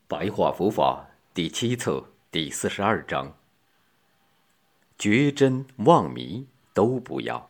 白话佛法第7册第42章：觉真妄迷都不要。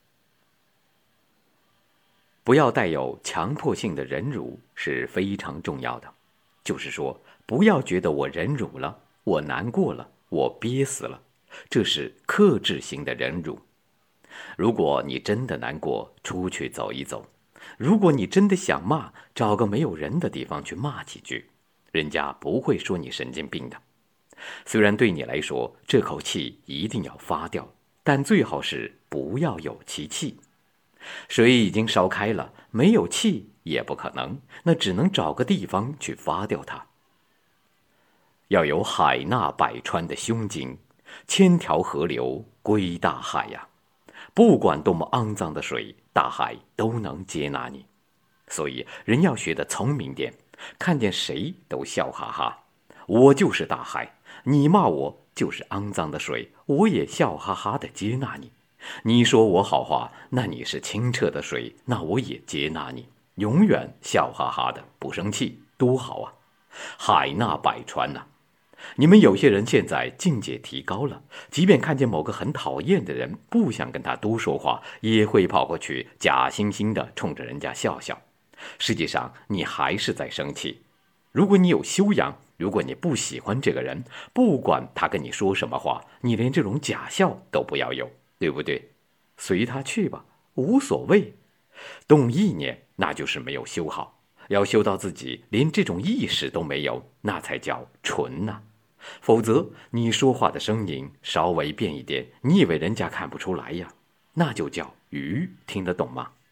不要带有强迫性的忍辱是非常重要的，就是说，不要觉得我忍辱了，我难过了，我憋死了，这是克制型的忍辱。如果你真的难过，出去走一走；如果你真的想骂，找个没有人的地方去骂几句，人家不会说你神经病的。虽然对你来说这口气一定要发掉，但最好是不要有其气。水已经烧开了，没有气也不可能，那只能找个地方去发掉它。要有海纳百川的胸襟，千条河流归大海呀。不管多么肮脏的水，大海都能接纳你。所以人要学得聪明点，看见谁都笑哈哈。我就是大海，你骂我就是肮脏的水，我也笑哈哈地接纳你。你说我好话，那你是清澈的水，那我也接纳你。永远笑哈哈的，不生气，多好啊！海纳百川呐。你们有些人现在境界提高了，即便看见某个很讨厌的人，不想跟他多说话，也会跑过去假惺惺地冲着人家笑笑。实际上你还是在生气。如果你有修养，如果你不喜欢这个人，不管他跟你说什么话，你连这种假笑都不要有，对不对？随他去吧，无所谓。动意念那就是没有修好，要修到自己连这种意识都没有，那才叫纯呐。否则你说话的声音稍微变一点，你以为人家看不出来呀？那就叫愚，听得懂吗？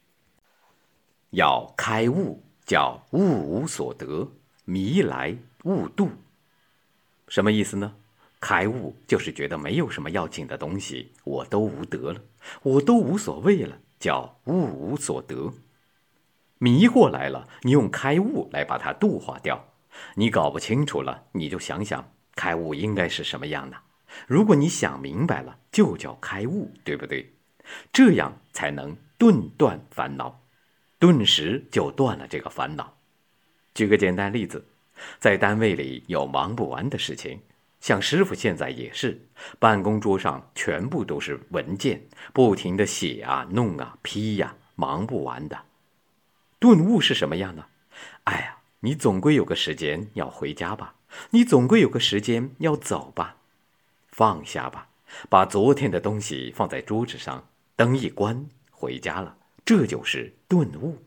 要开悟，叫悟无所得，迷来悟度。什么意思呢？开悟就是觉得没有什么要紧的东西，我都无得了，我都无所谓了，叫悟无所得。迷惑来了，你用开悟来把它度化掉。你搞不清楚了，你就想想开悟应该是什么样的。如果你想明白了，就叫开悟，对不对？这样才能顿断烦恼，顿时就断了这个烦恼。举个简单例子，在单位里有忙不完的事情，像师傅现在也是，办公桌上全部都是文件，不停地写啊、弄啊、批呀，忙不完的。顿悟是什么样呢？哎呀，你总归有个时间要回家吧，你总归有个时间要走吧，放下吧，把昨天的东西放在桌子上，灯一关，回家了，这就是顿悟。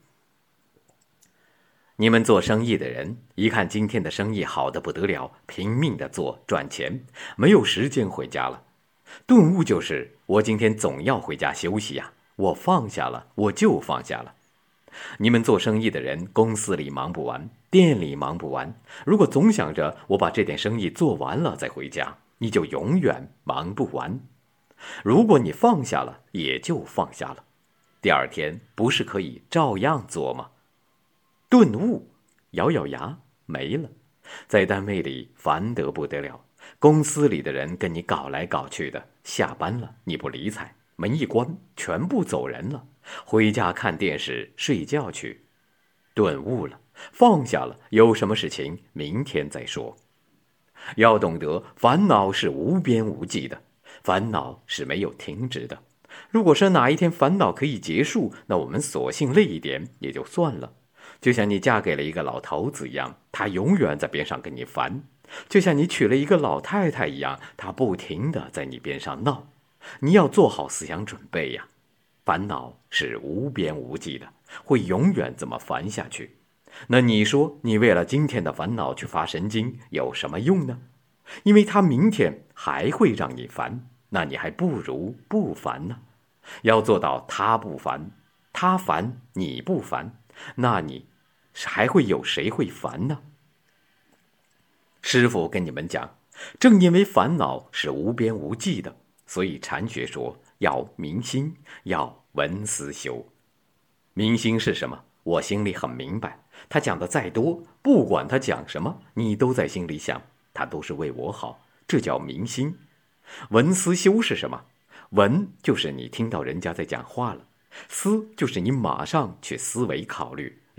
你们做生意的人，一看今天的生意好得不得了，拼命地做赚钱，没有时间回家了。顿悟就是我今天总要回家休息呀，我放下了，我就放下了。你们做生意的人，公司里忙不完，店里忙不完，如果总想着我把这点生意做完了再回家，你就永远忙不完。如果你放下了，也就放下了，第二天不是可以照样做吗？顿悟，咬咬牙没了。在单位里烦得不得了，公司里的人跟你搞来搞去的，下班了你不理睬，门一关全部走人了，回家看电视睡觉去。顿悟了，放下了，有什么事情明天再说。要懂得烦恼是无边无际的，烦恼是没有停止的。如果说哪一天烦恼可以结束，那我们索性累一点也就算了。就像你嫁给了一个老头子一样，他永远在边上跟你烦；就像你娶了一个老太太一样，他不停地在你边上闹。你要做好思想准备呀，烦恼是无边无际的，会永远这么烦下去。那你说你为了今天的烦恼去发神经有什么用呢？因为他明天还会让你烦，那你还不如不烦呢。要做到他不烦，他烦你不烦，那你还会有谁会烦呢？师父跟你们讲，正因为烦恼是无边无际的，所以禅学说要明心，要闻思修。明心是什么？我心里很明白，他讲的再多，不管他讲什么，你都在心里想，他都是为我好，这叫明心。闻思修是什么？闻就是你听到人家在讲话了，思就是你马上去思维考虑，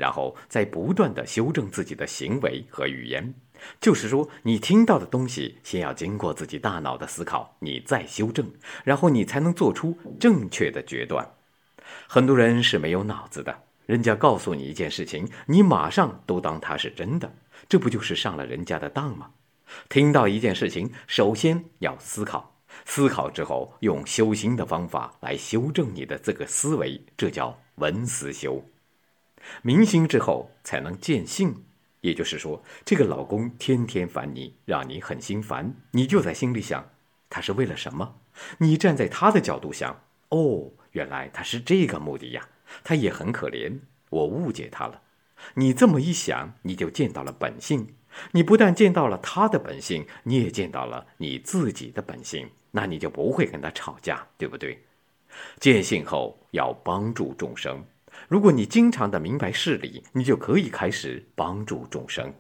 然后再不断地修正自己的行为和语言。就是说，你听到的东西先要经过自己大脑的思考，你再修正，然后你才能做出正确的决断。很多人是没有脑子的，人家告诉你一件事情，你马上都当它是真的，这不就是上了人家的当吗？听到一件事情，首先要思考，思考之后用修心的方法来修正你的这个思维，这叫闻思修。明心之后才能见性。也就是说，这个老公天天烦你，让你很心烦，你就在心里想，他是为了什么？你站在他的角度想，哦，原来他是这个目的呀，他也很可怜，我误解他了。你这么一想，你就见到了本性。你不但见到了他的本性，你也见到了你自己的本性，那你就不会跟他吵架，对不对？见性后要帮助众生。如果你经常的明白事理，你就可以开始帮助众生。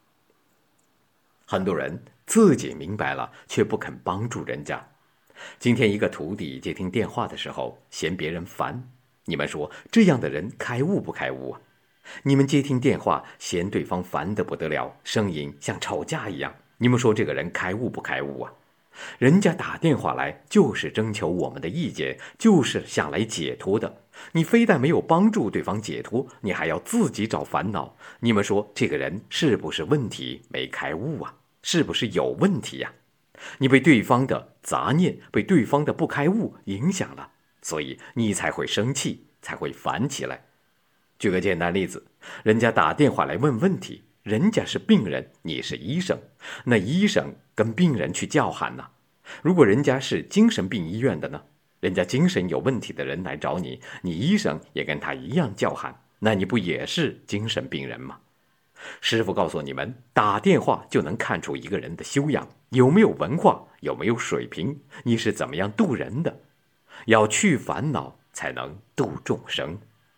很多人自己明白了，却不肯帮助人家。今天一个徒弟接听电话的时候，嫌别人烦。你们说这样的人开悟不开悟啊？你们接听电话嫌对方烦得不得了，声音像吵架一样，你们说这个人开悟不开悟啊？人家打电话来就是征求我们的意见，就是想来解脱的。你非但没有帮助对方解脱，你还要自己找烦恼。你们说这个人是不是问题没开悟啊？是不是有问题呀？你被对方的杂念，被对方的不开悟影响了，所以你才会生气，才会烦起来。举个简单例子，人家打电话来问问题，人家是病人，你是医生，那医生跟病人去叫喊呢？如果人家是精神病医院的呢？人家精神有问题的人来找你，你医生也跟他一样叫喊，那你不也是精神病人吗？师父告诉你们，打电话就能看出一个人的修养，有没有文化，有没有水平，你是怎么样度人的。要去烦恼，才能度众生。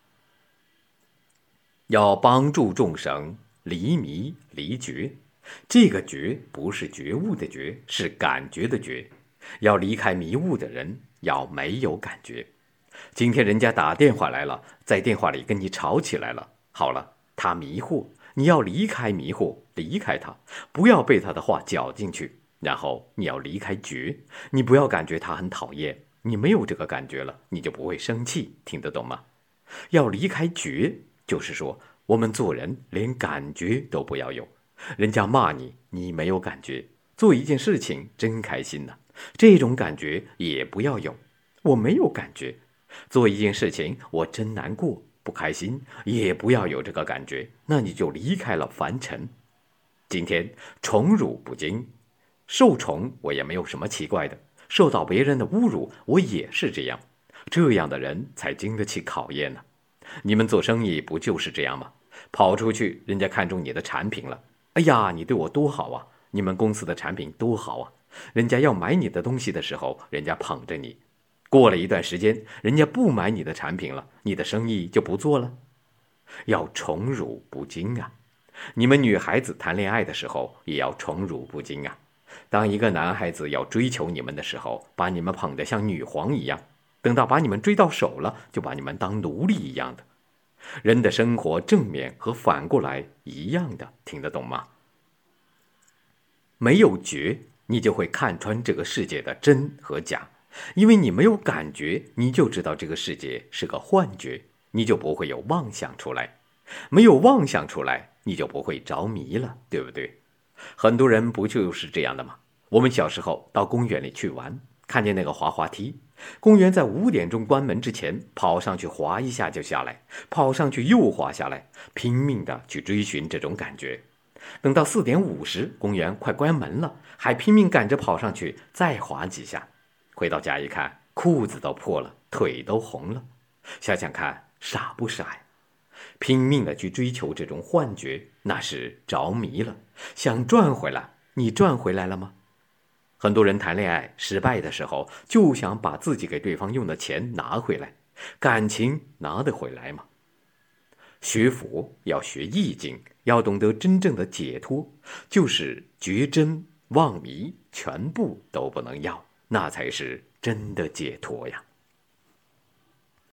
要帮助众生离迷离觉，这个觉不是觉悟的觉，是感觉的觉。要离开迷雾的人，要没有感觉。今天人家打电话来了，在电话里跟你吵起来了，好了，他迷惑，你要离开迷惑，离开他，不要被他的话搅进去。然后你要离开觉，你不要感觉他很讨厌，你没有这个感觉了，你就不会生气，听得懂吗？要离开觉，就是说我们做人连感觉都不要有。人家骂你，你没有感觉，做一件事情真开心呢，这种感觉也不要有。我没有感觉，做一件事情我真难过不开心，也不要有这个感觉，那你就离开了凡尘。今天宠辱不惊，受宠我也没有什么奇怪的，受到别人的侮辱我也是这样，这样的人才经得起考验呢。你们做生意不就是这样吗？跑出去人家看中你的产品了，哎呀，你对我多好啊，你们公司的产品多好啊，人家要买你的东西的时候，人家捧着你。过了一段时间，人家不买你的产品了，你的生意就不做了。要宠辱不惊啊！你们女孩子谈恋爱的时候也要宠辱不惊啊！当一个男孩子要追求你们的时候，把你们捧得像女皇一样，等到把你们追到手了，就把你们当奴隶一样的。人的生活正面和反过来一样的，听得懂吗？没有觉，你就会看穿这个世界的真和假，因为你没有感觉，你就知道这个世界是个幻觉，你就不会有妄想出来。没有妄想出来，你就不会着迷了，对不对？很多人不就是这样的吗？我们小时候到公园里去玩，看见那个滑滑梯，公园在5点钟关门之前，跑上去滑一下就下来，跑上去又滑下来，拼命的去追寻这种感觉。等到4点50，公园快关门了，还拼命赶着跑上去再滑几下。回到家一看，裤子都破了，腿都红了。想想看，傻不傻呀？拼命的去追求这种幻觉，那是着迷了。想赚回来，你赚回来了吗？很多人谈恋爱失败的时候，就想把自己给对方用的钱拿回来，感情拿得回来吗？学佛要学易经，要懂得真正的解脱，就是觉真忘迷全部都不能要，那才是真的解脱呀。